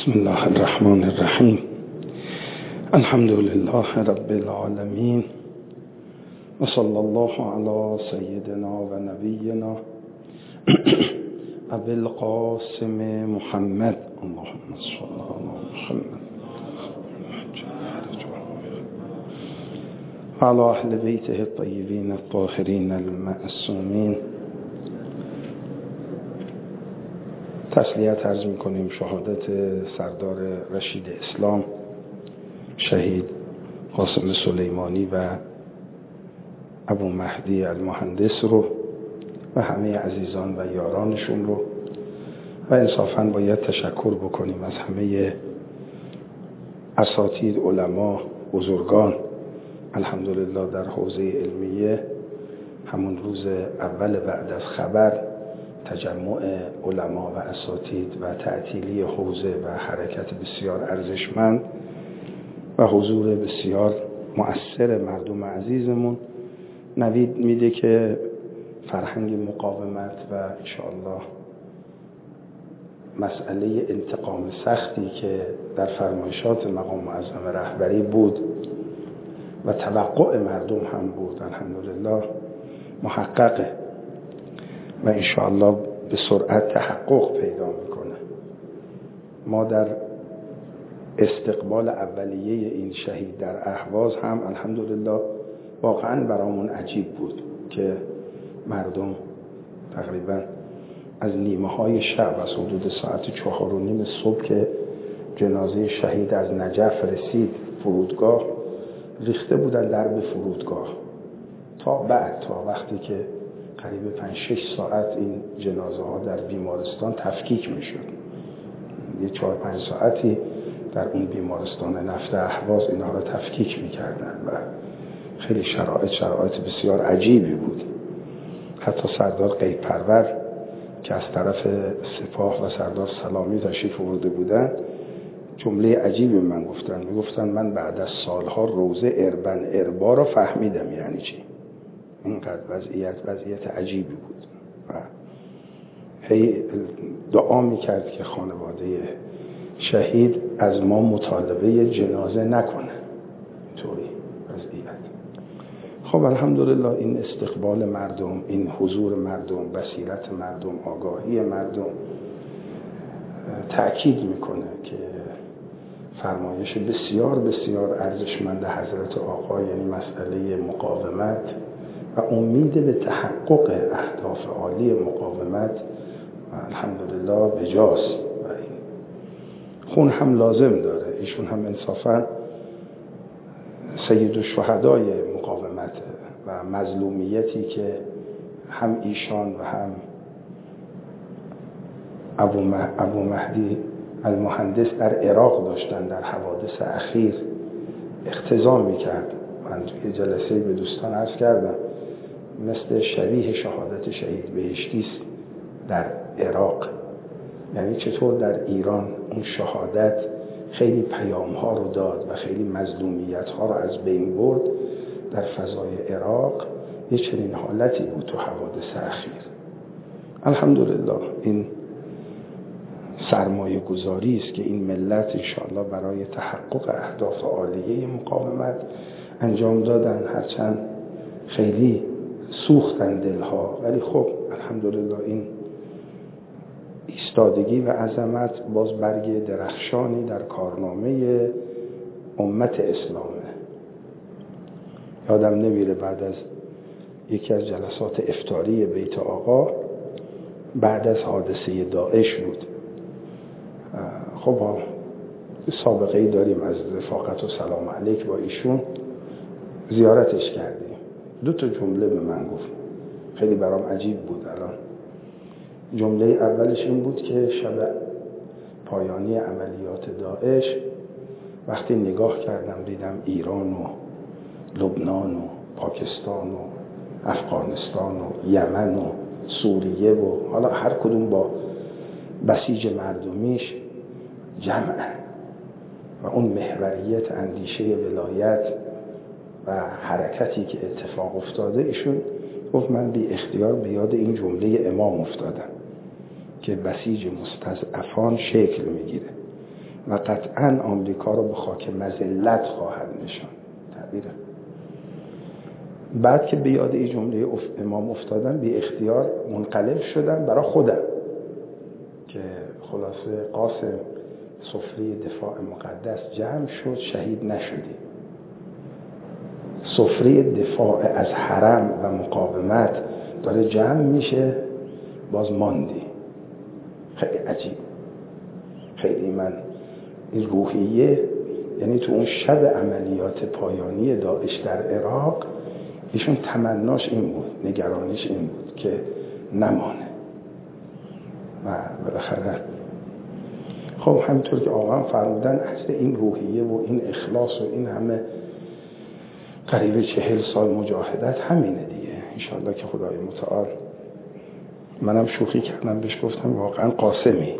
بسم الله الرحمن الرحیم. الحمد لله رب العالمین و صلی الله علی سیدنا و نبینا ابی القاسم محمد اللهم صل علی محمد و علی اهل بیته الطیبین الطاهرین المعصومین. تسلیت عرض می‌کنیم شهادت سردار رشید اسلام شهید قاسم سلیمانی و ابو مهدی المهندس رو و همه عزیزان و یارانشون رو، و انصافاً باید تشکر بکنیم از همه اساتید، علما، بزرگان. الحمدلله در حوزه علمیه همون روز اول بعد از خبر تجمع علما و اساتید و تعطیلی حوزه و حرکت بسیار ارزشمند و حضور بسیار مؤثر مردم عزیزمون نوید میده که فرهنگ مقاومت و انشاءالله مسئله انتقام سختی که در فرمایشات مقام معظم رهبری بود و توقع مردم هم بود الحمدلله محققه و انشاءالله به سرعت تحقق پیدا میکنه. ما در استقبال اولیه این شهید در اهواز هم الحمدلله واقعا برامون عجیب بود که مردم تقریبا از نیمه های شب، از حدود ساعت 4:30 صبح که جنازه شهید از نجف رسید فرودگاه، ریخته بودن درب فرودگاه تا وقتی که قریب 5-6 ساعت این جنازه ها در بیمارستان تفکیک می شد. یه 4-5 ساعتی در اون بیمارستان نفت اهواز اینها را تفکیک می کردن و خیلی شرایط بسیار عجیبی بود. حتی سردار غیب پرور که از طرف سپاه و سردار سلامی تشریف آورده بودن جمله عجیبی من گفتن من بعد از سالها روزه اربن اربا را فهمیدم یعنی چی. اینقدر وضعیت عجیبی بود و هی دعا میکرد که خانواده شهید از ما مطالبه جنازه نکنه. طوری وضعیت. خب الحمدلله این استقبال مردم، این حضور مردم، بصیرت مردم، آگاهی مردم تأکید میکنه که فرمایش بسیار بسیار ارزشمند حضرت آقا، یعنی مسئله مقاومت و امید به تحقق اهداف عالی مقاومت الحمدلله بجاست و این خون هم لازم داره. ایشون هم انصافا سید الشهدای مقاومت و مظلومیتی که هم ایشان و هم ابو مهدی المهندس در عراق داشتن در حوادث اخیر اقتضا میکرد. من توی جلسه به دوستان عرض کردم مثل شبیه شهادت شهید بهشتی در عراق، یعنی چطور در ایران اون شهادت خیلی پیام ها رو داد و خیلی مظلومیت ها رو از بین برد، در فضای عراق یه چنین حالتی بود تو حوادث اخیر. الحمدلله این سرمایه گذاری است که این ملت انشاءالله برای تحقق اهداف عالیه مقاومت انجام دادن. هرچند خیلی سوختن دلها، ولی خب الحمدلله این ایستادگی و عظمت باز برگ درخشانی در کارنامه امت اسلامه. یادم نمیره بعد از یکی از جلسات افطاری بیت آقا بعد از حادثه داعش بود. خب سابقه‌ای داریم از رفاقت و سلام علیک با ایشون، زیارتش کردیم. 2 جمله به من گفت خیلی برام عجیب بود. الان جمله اولش این بود که شب پایانی عملیات داعش وقتی نگاه کردم دیدم ایران و لبنان و پاکستان و افغانستان و یمن و سوریه و حالا هر کدوم با بسیج مردمیش جمع و اون محوریت اندیشه ولایت و حرکتی که اتفاق افتاده، ایشون گفت من بی اختیار به یاد این جمله امام افتادم که بسیج مستضعفان شکل میگیره و قطعا آمریکا رو به خاک مذلت خواهد نشان. تعبیره. بعد که به یاد این جمله امام افتادم، بی اختیار منقلب شدم برای خودم که خلاصه قاسم سفره دفاع مقدس جمع شد، شهید نشدی. سفره دفاع از حرم و مقاومت داره جمع میشه، باز ماندی. خیلی عجیب. خیلی من این روحیه، یعنی تو اون شب عملیات پایانی داعش در عراق ایشون تمناش این بود، نگرانیش این بود که نمانه و بالاخره خب همینطور که آقا فرمودن اصل این روحیه و این اخلاص و این همه قریب 40 سال مجاهدت همینه دیگه. انشاءالله که خدای متعال، منم شوخی کردم بهش گفتم واقعا قاسم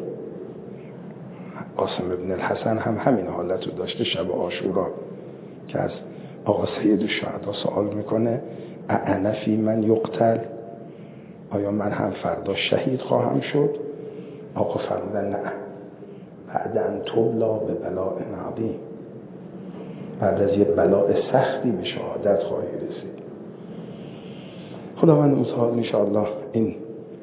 ابن الحسن هم همین حالت رو داشته. شب عاشورا که از آقا سید الشهدا سوال میکنه انا فی من یقتل، آیا من هم فردا شهید خواهم شد؟ آقا فرمودن نه، بعد ان تبلا به بلاء عظیم، بعد از یه بلاء سختی به شهادت خواهی رسید. خداوند متعال انشاءالله این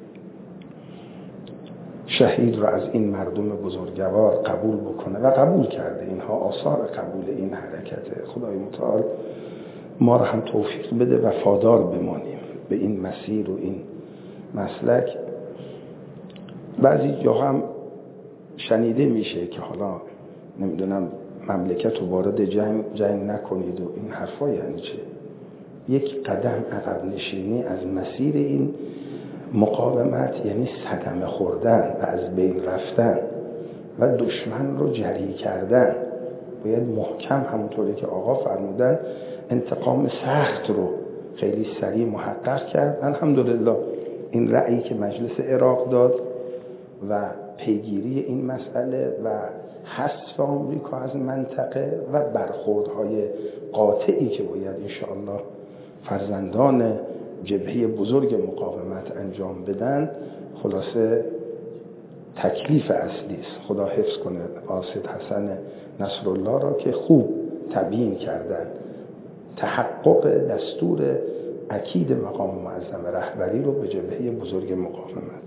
شهید رو از این مردم بزرگوار قبول بکنه و قبول کرده. اینها آثار قبول این حرکته. خدای متعال ما رو هم توفیق بده وفادار بمانیم به این مسیر و این مسلک. بعضی جا هم شنیده میشه که حالا نمیدونم مملکت رو وارد جنگ نکنید و این حرفا یعنی چه؟ یک قدم عقب نشینی از مسیر این مقاومت یعنی صدمه خوردن و از بین رفتن و دشمن رو جری کردن. باید محکم همونطوری که آقا فرمودن انتقام سخت رو خیلی سریع محقق کرد. الحمدلله این رأیی که مجلس عراق داد و پیگیری این مسئله و حذف آمریکا از منطقه و برخوردهای قاطعی که باید انشاءالله فرزندان جبهه بزرگ مقاومت انجام بدن، خلاصه تکلیف اصلی است. خدا حفظ کنه قاصد حسن نصرالله را که خوب تبیین کردن تحقق دستور اکید مقام معظم رهبری رو به جبهه بزرگ مقاومت.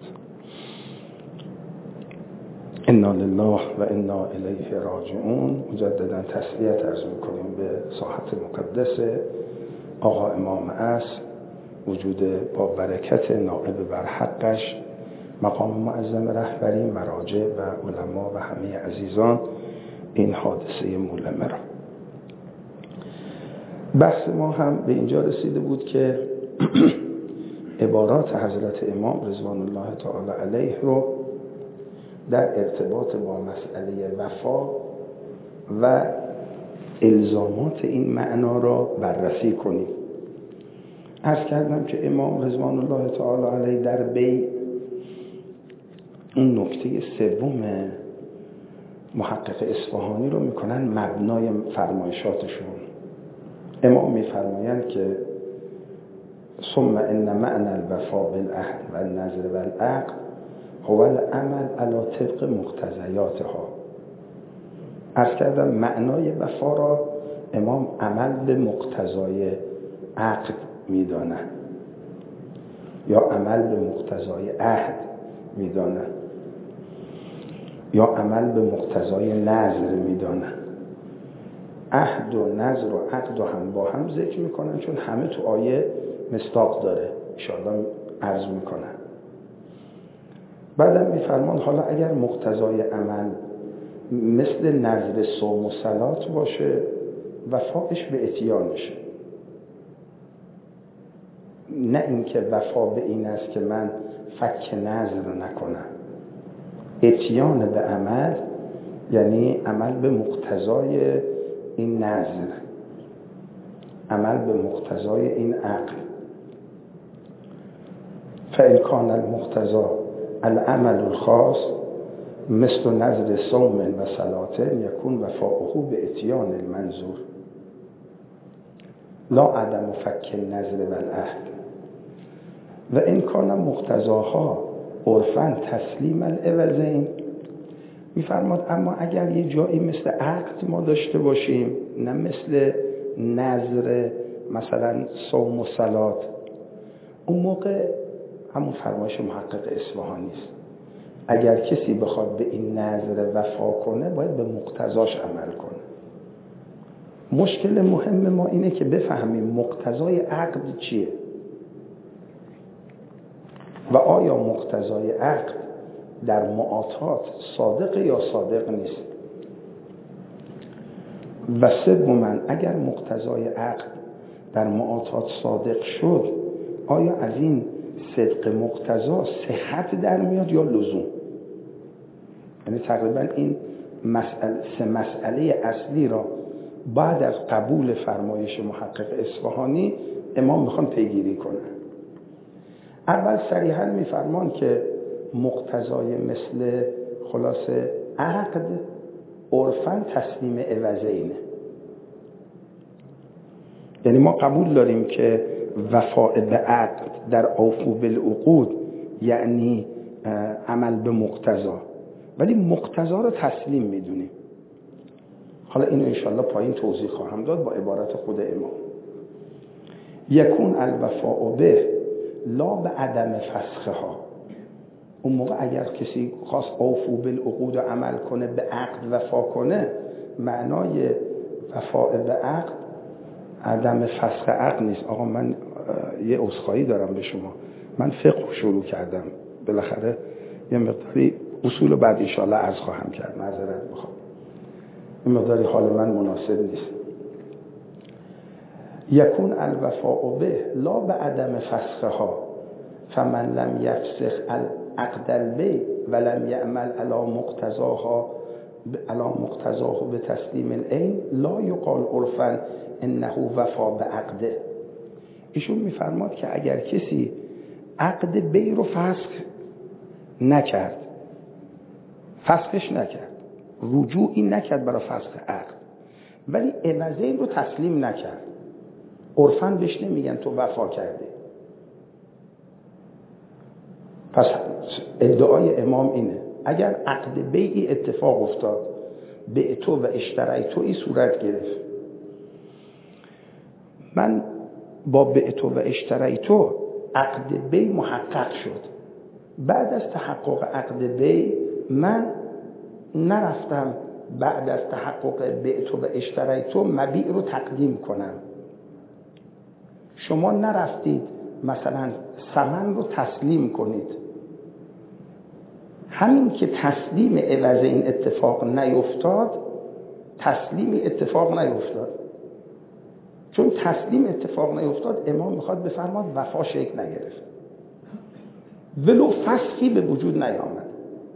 انا لله و انا الیه راجعون. مجددا تسلیت عرض میکنیم به ساحت مقدس آقا امام عصر، وجود با برکت نائب بر حقش مقام معظم رهبری، مراجع و علما و همه عزیزان این حادثه مولمه را. بحث ما هم به اینجا رسیده بود که عبارات حضرت امام رضوان الله تعالی علیه رو در ارتباط با مسئله وفا و الزامات این معنا را بررسی کنیم. عرض کردم که امام رضوان الله تعالی علیه در بیع اون نکته سوم محقق اصفهانی رو میکنن مبنای فرمایشاتشون. امام میفرمایند که ثم ان معنى الوفا بالعهد و النذر والعقد هو العمل على طبق مقتضیاتها. عرض کردم معنای وفا را امام عمل به مقتضای عقد میدانه یا عمل به مقتضای عهد میدانه یا عمل به مقتضای نذر میدانه. عهد و نذر و عقد و هم با هم ذکر میکنن چون همه تو آیه مصداق داره. انشاءالله عرض میکنن. بعدم میفرمان حالا اگر مقتضای عمل مثل نذر صوم و صلات باشه وفاش به اتیانشه، نه اینکه وفا به این است که من فک نذر نکنم. اتیان به عمل یعنی عمل به مقتضای این نذر، عمل به مقتضای این عقل. فإن كان المقتضى العمل الخاص مثل نذر صوم و صلاة یکون وفاؤه به اتیان المنظور لا عدم فک النذر والعهد. و این کان مقتضاها عرفاً تسلیم العوضین میفرماد اما اگر یه جایی مثل عقد ما داشته باشیم، نه مثل نذر مثلا صوم و صلات، اون موقع همون فرمایش محقق اصفهانی است، اگر کسی بخواد به این نذر وفا کنه باید به مقتضاش عمل کنه. مشکل مهم ما اینه که بفهمیم مقتضای عقد چیه و آیا مقتضای عقد در معاطات صادق یا صادق نیست. و سوماً اگر مقتضای عقد در معاطات صادق شد، آیا از این صدق مقتضا صحت در میاد یا لزوم؟ یعنی تقریبا این سه مسئله اصلی را بعد از قبول فرمایش محقق اصفهانی امام میخوان پیگیری کنن. اول صریحاً میفرمان که مقتضای مثل خلاصه عقد عرفاً تسلیم عوضینه. یعنی ما قبول داریم که وفاء به عقد در اوفو بالعقود یعنی عمل به مقتضا، ولی مقتضا رو تسلیم میدونیم. حالا اینو انشالله پایین توضیح خواهم داد با عبارت خود امام. یکون الوفاء به لا به عدم فسخها. اون موقع اگر کسی خواست اوفو بالعقود عمل کنه، به عقد وفا کنه، معنای وفاء به عقد عدم فسخ عقد نیست. آقا من یه عذرخواهی دارم به شما، من فقه شروع کردم، بالاخره یه مقداری اصول بعد انشالله عرض خواهم کرد، معذرت میخوام، این مقداری حال من مناسب نیست. یکون الوفاء به لا به عدم فسخها فمن لم یفسخ عقد البیع ولم یعمل علی مقتضاه به تسلیم العین لا یقال عرفاً انه وفا به عقده. ایشون میفرماد که اگر کسی عقد بیع رو فسخ نکرد، فسخش نکرد، رجوعی نکرد برای فسخ عقد، ولی عوضین رو تسلیم نکرد، عرفاً بهش نمیگن تو وفا کرده. پس ادعای امام اینه اگر عقد بیعی اتفاق افتاد، بعتو و اشتریتوی صورت گرفت، من با بعتو و اشتریتو عقد بیع محقق شد، بعد از تحقق عقد بیع من نرفتم بعد از تحقق بعتو و اشتریتو مبیع رو تقدیم کنم، شما نرفتید مثلا ثمن رو تسلیم کنید، همین که تسلیم عوض این اتفاق نیفتاد، تسلیمی اتفاق نیفتاد. چون تسلیم اتفاق نیفتاد، امام میخواد بفرماد وفا شکل نگرفت، ولو فسخی به وجود نیامد.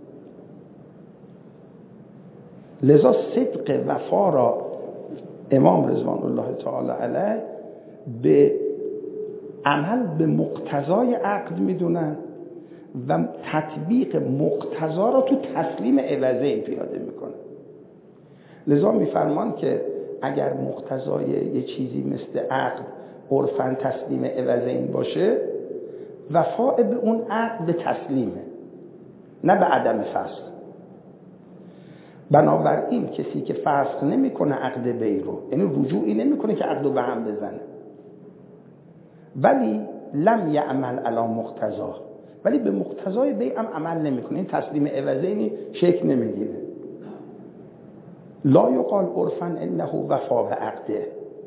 لذا صدق وفا را امام رضوان الله تعالی علیه به عمل به مقتضای عقد میدونن و تطبیق مقتضا را تو تسلیم عوضین پیاده میکنن. لذا میفرمان که اگر مقتضای یه چیزی مثل عقد عرفاً تسلیم عوضین باشه، وفاء به اون عقد به تسلیمه، نه به عدم فسخ. بنابراین کسی که فسخ نمیکنه عقد بیع رو، یعنی رجوعی نمیکنه که عقد رو به هم بزنه، ولی لم یعمل علی مقتضا، ولی به مقتضای بیع هم عمل نمیکنه، این تسلیم عوضینی شکل نمیگیره، لا یقال عرفاً انه وفا به عقده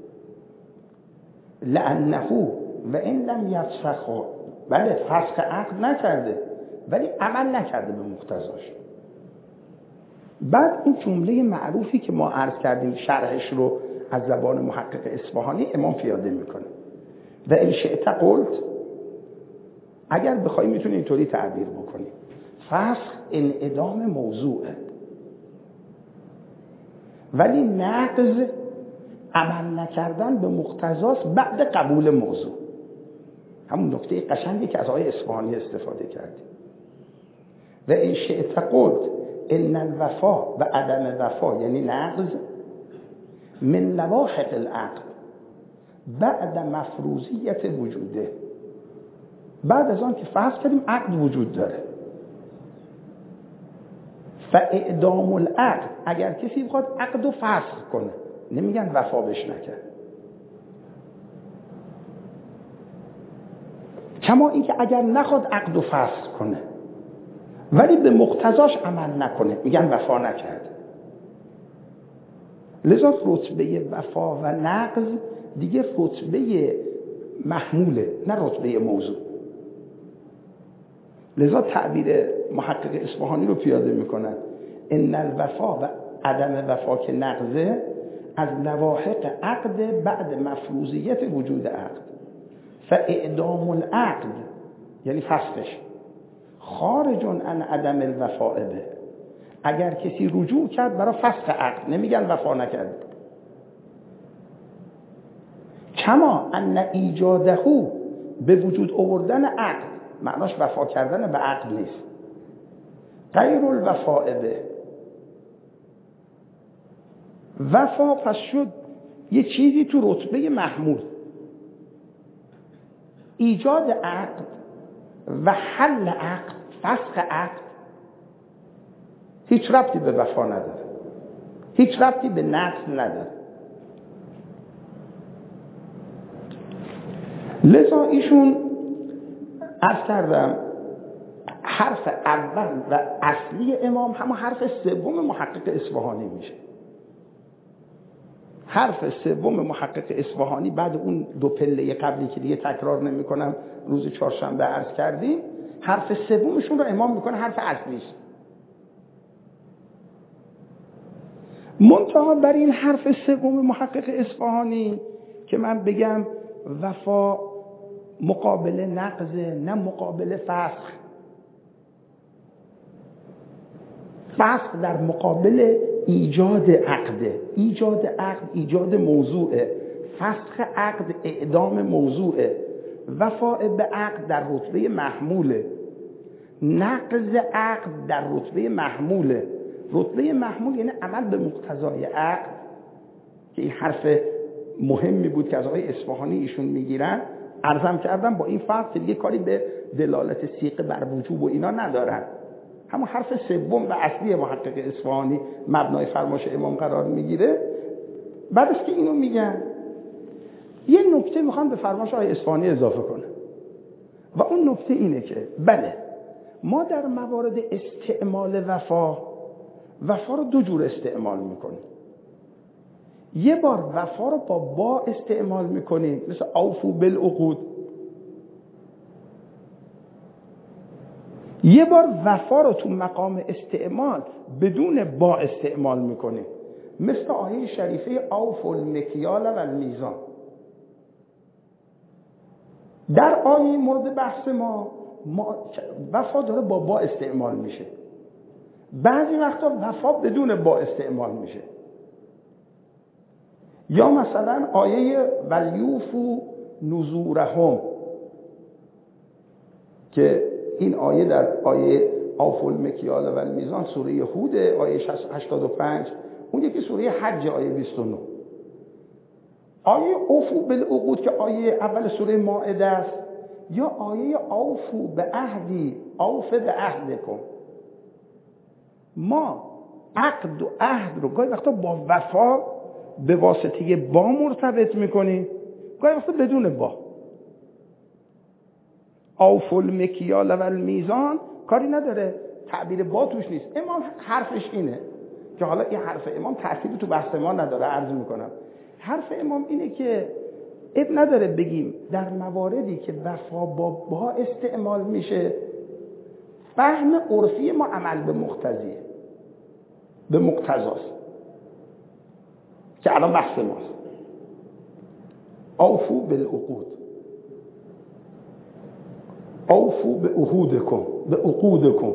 لانه و این لم یفسخ، بله فسخ عقد نکرده ولی عمل نکرده به مقتضاش. بعد این جمله معروفی که ما عرض کردیم شرحش رو از زبان محقق اصفهانی امام پیاده میکنه و ان شئت قلت، اگر بخوای میتونی اینطوری تعبیر بکنی، فسخ انعدام موضوعه، ولی نقض عمل نکردن به مقتضاست بعد قبول موضوع. همون نکته قشنگی که از آقای اصفهانی استفاده کردیم. و ان شئت قلت ان الوفا و عدم وفا یعنی نقض من لواحق العقد بعد مفروضیت وجوده، بعد از آن که فرض کردیم عقد وجود داره، فاعدام العقد، اگر کسی بخواد عقد رو فسخ کنه، نمیگن وفا بش نکرد. کما اینکه اگر نخواد عقد رو فسخ کنه ولی به مقتضاش عمل نکنه، میگن وفا نکرد. لذا رتبه وفا و نقض دیگه رتبه محموله، نه رتبه موضوع. لذا تعبیر محقق اصفهانی رو پیاده میکنن: ان الوفا و عدم وفا که نقضه، از لواحق عقد بعد مفروضیت وجود عقد. فاعدام العقد یعنی فسخش، خارج عن عدم الوفاء به. اگر کسی رجوع کرد برای فسخ عقد، نمیگن وفا نکرد. کما ان ایجاده به وجود آوردن عقد معناش وفا کردن به عقد نیست. غیر الوفاء به، وفا پس شد یه چیزی تو رتبه محمول. ایجاد عقد و حل عقد، فسخ عقد، هیچ ربطی به وفا نداره، هیچ ربطی به نقض نداره. لذا ایشون عرض کردم حرف اول و اصلی امام همون حرف سوم محقق اصفهانی میشه. حرف سوم محقق اصفهانی بعد اون دو پله قبلی که دیگه تکرار نمی کنم روز چهارشنبه عرض کردیم، حرف سومشون رو امام میکنه حرف اصلیش. منتها بر این حرف سوم محقق اصفهانی که من بگم وفا مقابل نقض نه مقابل فسخ، فسخ در مقابل ایجاد عقده، ایجاد عقد ایجاد موضوعه، فسخ عقد اعدام موضوعه، وفاء به عقد در رتبه محموله، نقض عقد در رتبه محموله. رتبه محمول یعنی عمل به مقتضای عقد، که این حرف مهمی بود که از آقای اصفهانی ایشون میگیرن. عرضم کردم با این فرق که دیگه کاری به دلالت سیغه بر وجوب و اینا ندارن. همون حرف سوم و اصلی محقق اصفهانی مبنای فرمایش امام قرار میگیره. بعدش که اینو میگن، یه نکته میخوام به فرمایش آقای اصفهانی اضافه کنم و اون نکته اینه که بله، ما در موارد استعمال وفا رو دو جور استعمال میکنیم. یه بار وفا رو با استعمال میکنیم، مثل اوفو بالعقود. یه بار وفا رو تو مقام استعمال بدون با استعمال میکنیم، مثل آیه شریفه اوفو المکیال و المیزان. در آیه مورد بحث ما وفا داره با استعمال میشه، بعضی وقتا وفا بدون با استعمال میشه. یا مثلا آیه ولیوفو نذورهم که این آیه در آیه اوفو المکیال و المیزان سوره هود آیه 85، اون یکی سوره حج آیه 29. آیه اوفو بالعقود که آیه اول سوره مائده است، یا آیه اوفو به عهدی اوف به عهدکم. ما عقد و عهد رو گاهی وقتا با وفا به واسطه با مرتبط میکنیم، گاهی وقتا بدون با. اوفو المکیال و المیزان کاری نداره، تعبیر با توش نیست. امام حرفش اینه که حالا این حرف امام تأثیری تو بحث ما نداره، عرض میکنم. حرف امام اینه که اب نداره بگیم در مواردی که وفا با استعمال میشه، فهم عرفی ما عمل به مقتضیه، به مقتضاست که الان بحث ماست. اوفو بالعقود، اوفو به عهودکم، به عقودکم.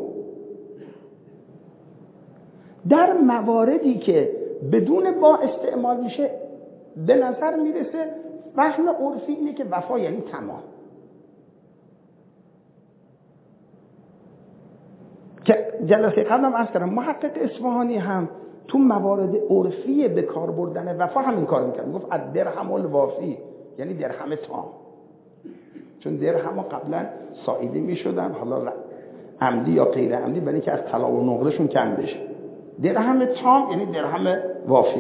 در مواردی که بدون با استعمال میشه، به نظر میرسه فهم عرفی اینه که وفا یعنی تمام. که جلسه قبلم عرض کردم محقق اصفهانی هم تو موارد عرفی به کار بردن وفا همین کار میکرد. گفت الدرهم الوافی، یعنی درهم تام. چون درهم قبلا سایده میشدن، حالا عمدی یا غیر عمدی، برای اینکه از طلا و نقرهشون کم بشه. درهم تام یعنی درهم وافی.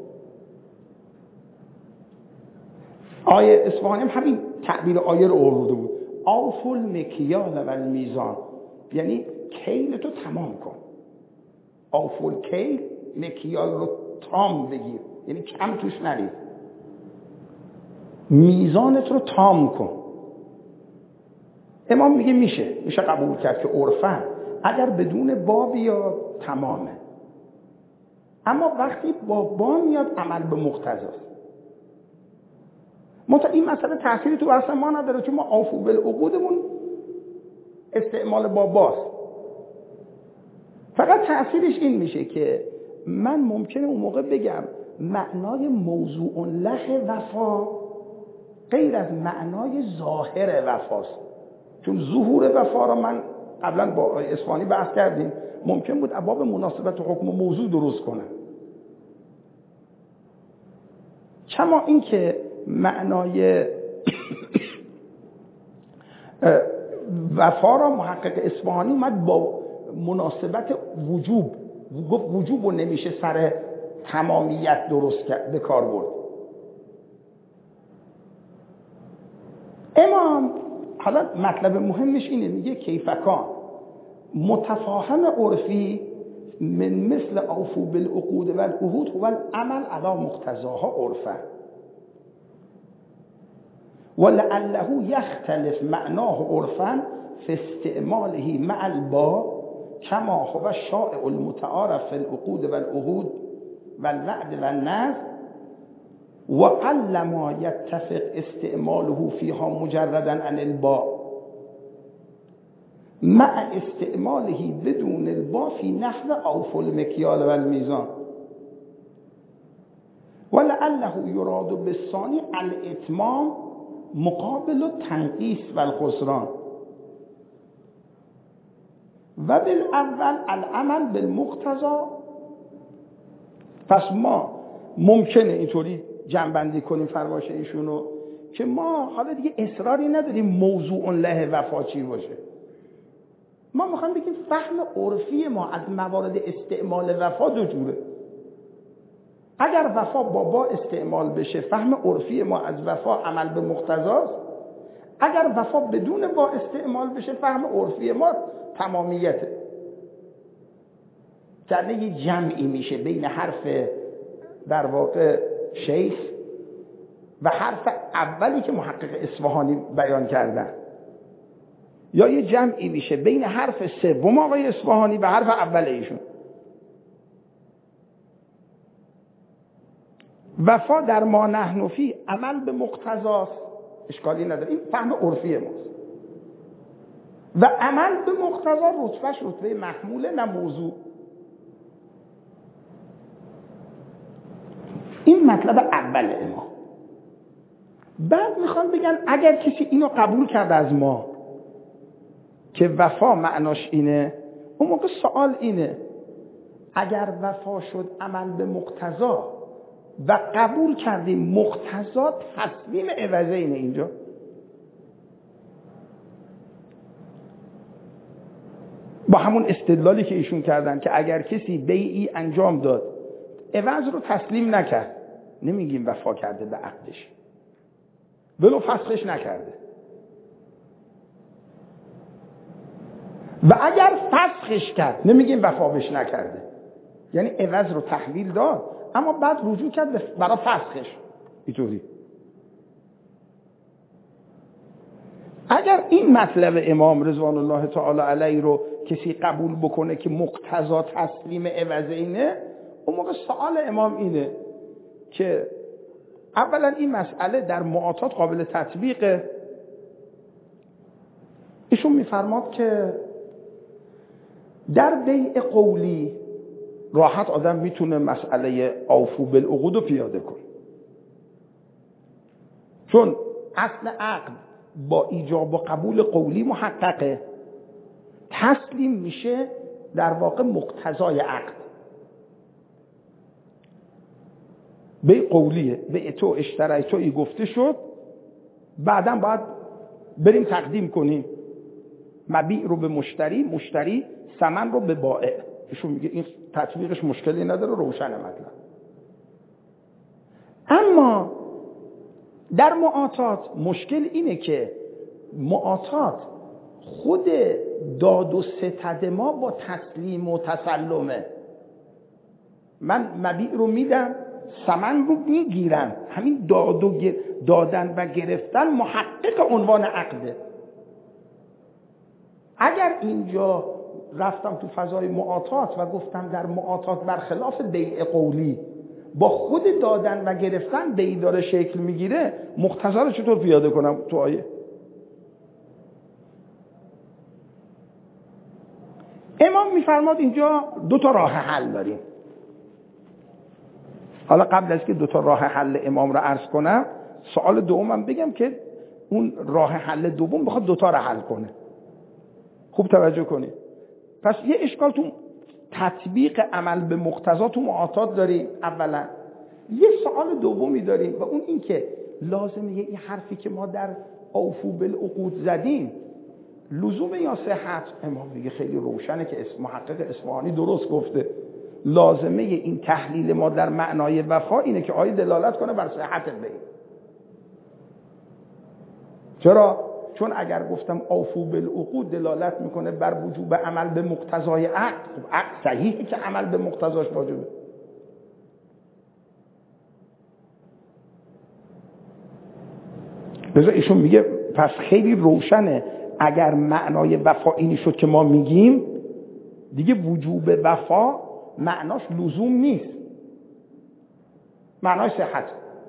آیه اصفهانی هم همین تعبیر آیه رو آورده بود، اوفوا المکیال و المیزان، یعنی کیل تو تمام کن. اوفوا الکیل، مکیال رو تام بگیر، یعنی کم توش نرید. میزانت رو تام کن. امام میگه میشه قبول کرد که عرفاً اگر بدون با بیاد تمامه، اما وقتی با میاد عمل به مقتضاست. این مسئله تأثیری تو اصلا ما نداره، چون ما اوفوا بالعقودمون استعمال باست. فقط تأثیرش این میشه که من ممکنه اون موقع بگم معنای موضوع له وفا غیر از معنای ظاهر وفاست. چون ظهور وفا را من قبلا با اصفهانی بحث کردیم، ممکن بود ابواب مناسبت و حکم و موضوع درست کنم. کما این که معنای وفا را محقق اصفهانی اومد با مناسبت وجوب و نمیشه سر تمامیت درست کرد به کار برد. امام حالا مطلب مهمش اینه، میگه کیفکان متفاهم عرفی من مثل اوفوا بالعقود و العهود هو العمل علی مقتضاها عرفا ولعله یختلف معناه عرفا فی استعماله مع البا کما هو الشائع المتعارف فی العقود و العهود و الوعد و النذر وقل ما يتفق استعماله فيها مجردا عن الباء مع استعماله بدون الباء في نحو اوفوا المكيال والميزان ولعله يراد بالثاني الاتمام مقابل التنقيص والخسران و بالاول العمل بالمقتضى. پس ما ممکنه اینطوری جمع‌بندی کنیم فرمایش ایشونو که ما حالا دیگه اصراری نداریم موضوع له وفا چی باشه. ما میخوایم بگیم فهم عرفی ما از موارد استعمال وفا دو جوره. اگر وفا با استعمال بشه، فهم عرفی ما از وفا عمل به مقتضاست. اگر وفا بدون با استعمال بشه، فهم عرفی ما تمامیته. یعنی یه جمعی میشه بین حرف در واقع شیخ و حرف اولی که محقق اصفهانی بیان کردن، یا یه جمعی میشه بین حرف سوم آقای اصفهانی و حرف اول ایشون. وفا در ما نحن فی عمل به مقتضاست، اشکالی نداره، این فهم عرفی ماست. و عمل به مقتضا رتبهش رتبه محموله نه موضوع. این مطلب اول ما. بعد میخوام بگن اگر کسی اینو قبول کرد از ما که وفا معناش اینه، اون موقع سوال اینه اگر وفا شد عمل به مقتضا و قبول کردیم مقتضا تسلیم عوضه اینه، اینجا با همون استدلالی که ایشون کردن که اگر کسی بیعی انجام داد عوض رو تسلیم نکرد، نمیگیم وفا کرده به عقدش ولو فسخش نکرده. و اگر فسخش کرد نمیگیم وفا بش نکرده، یعنی عوض رو تحویل داد اما بعد رجوع کرد برای فسخش. اینطوری اگر این مطلب امام رضوان الله تعالی علیه رو کسی قبول بکنه که مقتضا تسلیم عوض اینه، اون موقع سوال امام اینه که اولا این مسئله در معاطات قابل تطبیقه. ایشون میفرماد که در بیع قولی راحت آدم میتونه مسئله اوفوا بالعقود رو پیاده کنه، چون اصل عقد با ایجاب و قبول قولی محققه، تسلیم میشه در واقع مقتضای عقد. بیع قولیه، بیع تو اشتریتویی گفته شد، بعدم باید بریم تقدیم کنیم. مبیع رو به مشتری، مشتری ثمن رو به بائع. ایشون میگه این تطبیقش مشکلی نداره، روشن مطلب. اما در معاطات مشکل اینه که معاطات خود داد و ستد ما با تسلیم و تسلمه. من مبیع رو میدم، ثمن رو میگیرم. همین دادن و گرفتن محقق عنوان عقده. اگر اینجا رفتم تو فضای معاطات و گفتم در معاطات برخلاف بیع قولی با خود دادن و گرفتن بیع داره شکل میگیره، مقتضا رو چطور پیاده کنم تو آیه؟ امام میفرماد اینجا 2 تا راه حل داریم. حالا قبل از که 2 تا راه حل امام رو عرض کنم، سوال دومم بگم که اون راه حل دوم بخواد 2 تا رو حل کنه. خوب توجه کنید. پس یه اشکال تو تطبیق عمل به مقتضا تو معاطات داریم اولا. یه سوال دومی داریم و اون این که لازمه این حرفی که ما در اوفو بالعقود زدیم لزوم یا صحت، امام میگه خیلی روشنه که محقق اصفهانی درست گفته. لازمه این تحلیل ما در معنای وفا اینه که آیه دلالت کنه بر صحت بیع. چرا؟ چون اگر گفتم اوفو بالعقود دلالت میکنه بر وجوب عمل به مقتضای عقد، خب عقد صحیحه که عمل به مقتضاش واجبه. لذا ایشون میگه پس خیلی روشنه اگر معنای وفا اینی شد که ما میگیم، دیگه وجوب وفا معناش لزوم نیست، معناش صحت.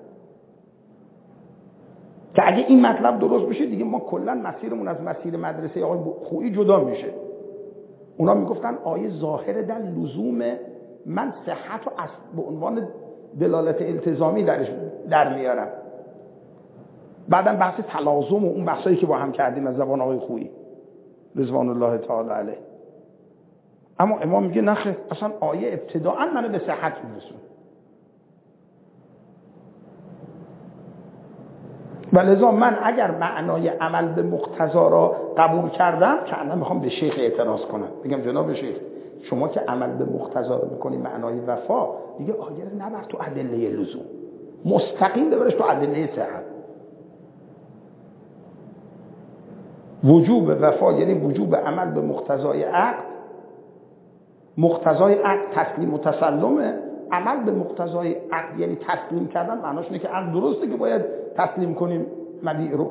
که اگه این مطلب درست بشه دیگه ما کلا مسیرمون از مسیر مدرسه آقای خویی جدا میشه. اونا میگفتن آیه ظاهر در لزوم، من صحت رو به عنوان دلالت التزامی در میارم. بعدم بحث تلازم و اون بحثایی که با هم کردیم از زبان آقای خویی رضوان الله تعالی علیه. اما امام میگه نخیر، اصلا آیه ابتداءً منو به صحت میرسون. و لذا من اگر معنای عمل به مقتضا را قبول کردم که الان میخوام به شیخ اعتراض کنم، بگم جناب شیخ شما که عمل به مقتضا رو میکنی معنای وفا، دیگه آیه رو نبر تو ادله لزوم، مستقیم ببرش تو ادله صحت. وجوب وفا یعنی وجوب عمل به مقتضای عقد. مقتضای عقد تسلیم و تسلمه. عمل به مقتضای عقد یعنی تسلیم کردن، معناش اینه که عقد درسته که باید تسلیم کنیم مبیع رو.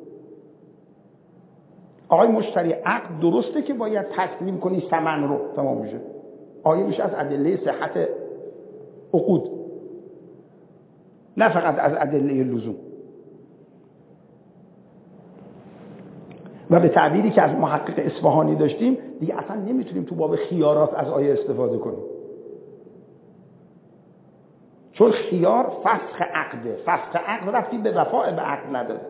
آقای مشتری عقد درسته که باید تسلیم کنی ثمن رو. تمام میشه. آیه میشه از ادله صحت عقود، نه فقط از ادله لزوم. و به تعبیری که از محقق اصفهانی داشتیم، دیگه اصلا نمیتونیم تو باب خیارات از آیه استفاده کنیم، چون خیار فسخ عقده. فسخ عقد رفتی به وفاء به عقد نداره.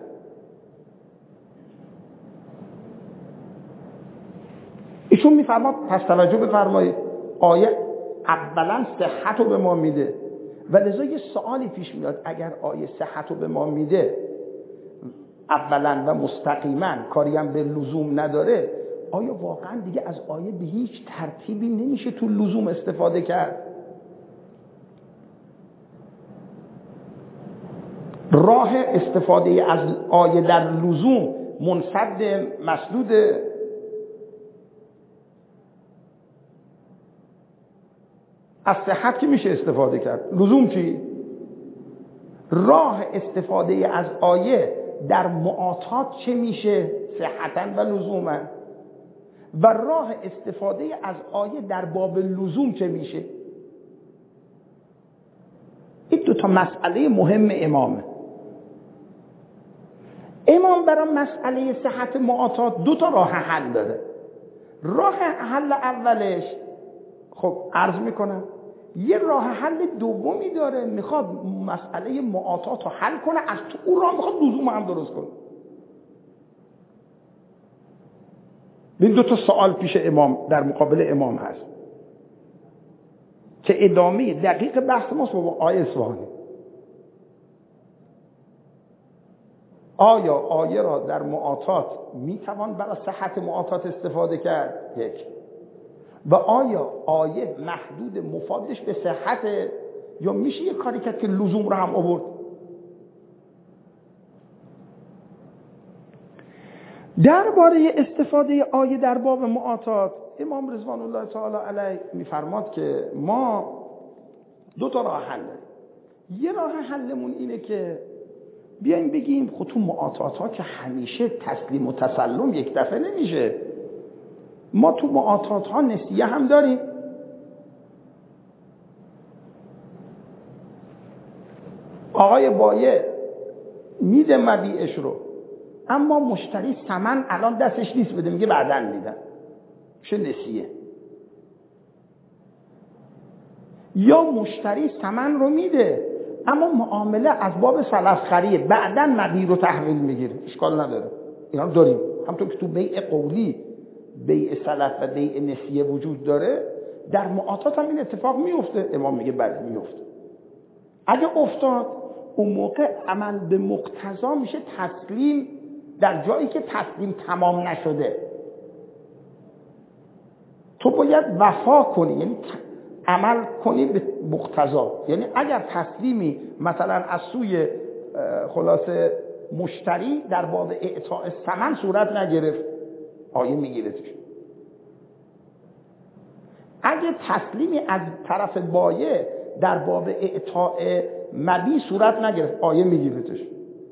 ایشون میفرماد پس توجه بفرمایید، آیه اولا صحت رو به ما میده و لذا یه سوالی پیش میاد، اگر آیه صحت رو به ما میده اولا و مستقیما کاری هم به لزوم نداره، آیا واقعا دیگه از آیه به هیچ ترتیبی نمیشه تو لزوم استفاده کرد؟ راه استفاده از آیه در لزوم منصد مسدود. از صحت که میشه استفاده کرد، لزوم چی؟ راه استفاده از آیه در معاطات چه میشه؟ صحتاً و لزوماً. و راه استفاده از آیه در باب لزوم چه میشه؟ این 2 تا مسئله مهم امامه. امام برای مسئله صحت معاطات 2 تا راه حل داره. راه حل اولش خب عرض میکنم یه راه حل دومی داره، میخواد مسئله معاطات رو حل کنه، از تو اون راه میخواد لزوم هم درست کنه. این 2 تا سوال پیش امام در مقابل امام هست که ادامه دقیق بحث ماست با آیه اصفهانی. آیا آیه را در معاطات میتوان برای صحت معاطات استفاده کرد؟ یک. و آیا آیه محدود مفادش به صحت، یا میشه یک کاری کرد که لزوم را هم آورد؟ درباره استفاده آیه در باب معاطات امام رضوان الله تعالی علیه میفرماد که ما دو تا راه حل داریم. یه راه حلمون اینه که بیایم بگیم خب تو معاطات ها که همیشه تسلیم و تسلم یک دفعه نمیشه، ما تو معاطات ها نسیه هم داریم. آقای بایع میده مبیعش رو، اما مشتری ثمن الان دستش نیست بده، میگه بعداً میدم، چه نسیه. یا مشتری ثمن رو میده اما معامله از باب سلف خریه، بعداً مبیع رو تحویل میگیره، اشکال نداره. اینا رو داریم. همونطور که تو بیع قولی بیع سلف و بیع نسیه وجود داره، در معاطات هم این اتفاق میفته. امام میگه بله میفته. اگه افتاد اون موقع عمل به مقتضا میشه تسلیم در جایی که تسلیم تمام نشده. تو باید وفا کنی، یعنی عمل کنی به مقتضا. یعنی اگر تسلیمی مثلا از سوی خلاصه مشتری در باب اعطاء ثمن صورت نگرفت، آیه میگیرتش. اگه تسلیمی از طرف بایع در باب اعطاء مبیع صورت نگرفت، آیه میگیرتش.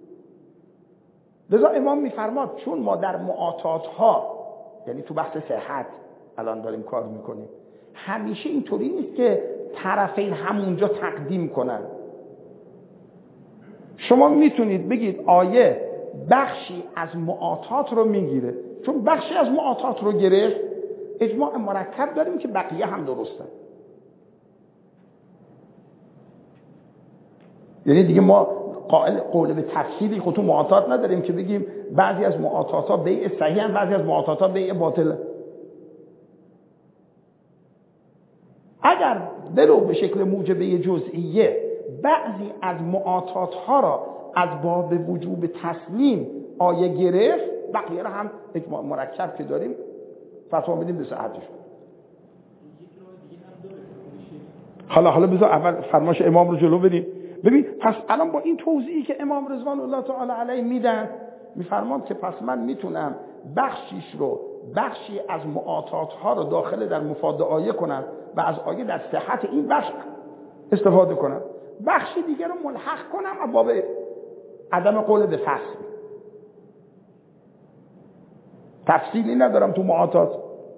لذا امام میفرماد چون ما در معاطات ها، یعنی تو بحث صحت الان داریم کار میکنیم، همیشه اینطوری نیست که طرفین همونجا تقدیم کنن. شما میتونید بگید آیه بخشی از معاطات رو میگیره، چون بخشی از معاطات رو گرفت، اجماع مرکب داریم که بقیه هم درسته. یعنی دیگه ما قول به تفصیلی خود تو معاطات نداریم که بگیم بعضی از معاطات ها بیع صحیح هم، بعضی از معاطات ها بیع باطل. اگر برو به شکل موجبه جزئیه بعضی از معاطات ها را از باب وجوب تسلیم آیه گرفت، بقیه را هم اجماع مرکب که داریم فتوا میدیم به صحتش. حالا بذار اول فرمایش امام رو جلو بریم. ببین پس الان با این توضیحی که امام رضوان الله تعالی علیه میدن، میفرمان که پس من میتونم بخشی از معاطات ها رو داخل در مفاد آیه کنم و از آیه در صحت این بخش استفاده کنم، بخشی دیگر رو ملحق کنم از باب عدم قول به فصل. تفصیلی ندارم تو معاطات.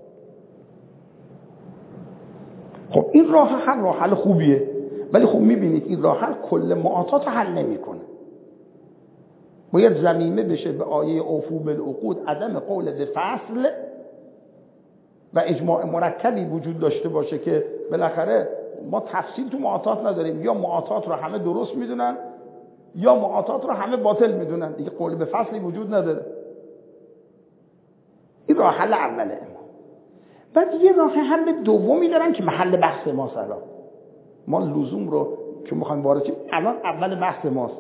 خب این راه حل خوبیه، ولی خب میبینید این راه حل کل معاطات حل نمیکنه. باید ضمیمه بشه به آیه اوفوا بالعقود، عدم قول به فصل، و اجماع مرکبی وجود داشته باشه که بالاخره ما تفصیل تو معاطات نداریم، یا معاطات رو همه درست میدونن یا معاطات رو همه باطل میدونن، دیگه قول به فصلی وجود نداره. این راه حل اوله. بعد یه راه حل دومی دارن که محل بحث ماست. ما لزوم رو که میخوایم وارد شیم الان اول بحث ماست.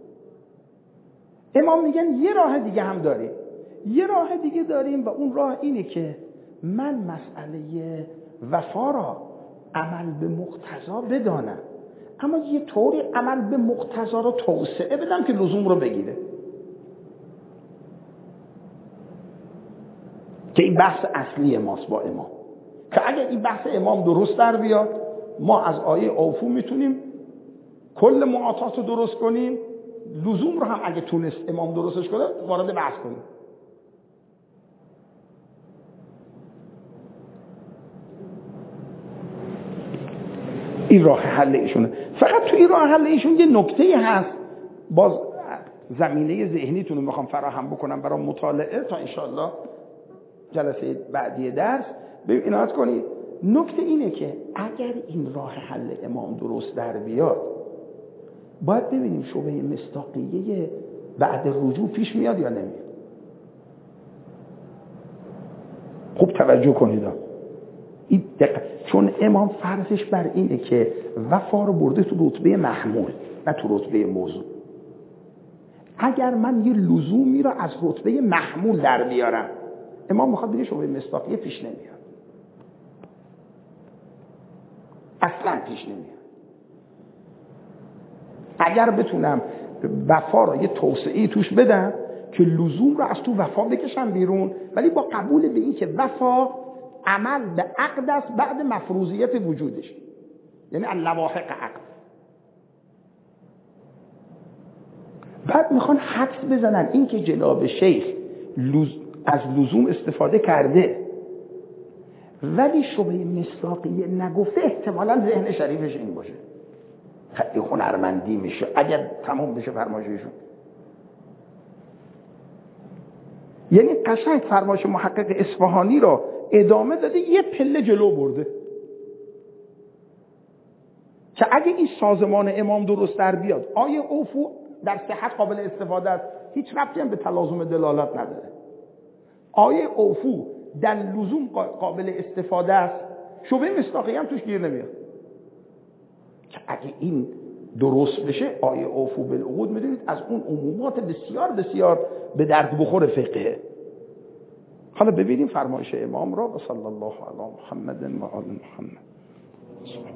امام میگن یه راه دیگه هم داریم. یه راه دیگه داریم و اون راه اینه که من مسئله وفا را عمل به مقتضا بدانم، اما یه طوری عمل به مقتضا رو توسعه بدم که لزوم رو بگیره. که این بحث اصلی ماست با امام، که اگر این بحث امام درست در بیاد، ما از آیه اوفو میتونیم کل معاطات رو درست کنیم، لزوم رو هم اگه تونست امام درستش کنه وارد بحث کنیم. این راه حل ایشونه. فقط تو این راه حل ایشون یه نکته هست، باز زمینه ذهنیتون رو میخوام فراهم بکنم برای مطالعه تا انشالله جلسه بعدی درس. ببین عنایت کنید، نکته اینه که اگر این راه حل امام درست در بیاد، باید ببینیم شبهه مصداقیه بعد رجوع پیش میاد یا نمیاد. خوب توجه کنید این دقیق. چون امام فرضش بر اینه که وفا رو برده تو رتبه محمول نه تو رتبه موضوع. اگر من یه لزومی را از رتبه محمول در بیارم، امام میخواد بگه شبهه مصداقیه پیش نمیاد، اصلا پیش نمیاد. اگر بتونم وفا را یه توسعه توش بدم که لزوم را از تو وفا بکشم بیرون، ولی با قبول به این که وفا عمل به عقد است بعد مفروضیت وجودش، یعنی اللواحق عقد. بعد میخوان حدس بزنن این که جناب شیخ از لزوم استفاده کرده ولی شبهه مصداقیه نگفته، احتمالاً ذهن شریفش این باشه خیلی هنرمندی میشه اگر تمام بشه فرمایششون. یعنی قشنگ فرمایش محقق اصفهانی را ادامه داده، یه پله جلو برده که اگه این سازمان امام درست در بیاد، آیه اوفو در صحت قابل استفاده است، هیچ ربطی هم به تلازم دلالت نداره. آیه اوفو در لزوم قابل استفاده است، شبهه مصداقیه هم توش گیر نمیاد. که اگه این درست بشه، آیه اوفو بالعقود میدونید از اون عمومات بسیار بسیار به درد بخور فقهه. حالا ببینیم فرمایش امام را. و صلی الله علی محمد و آل محمد.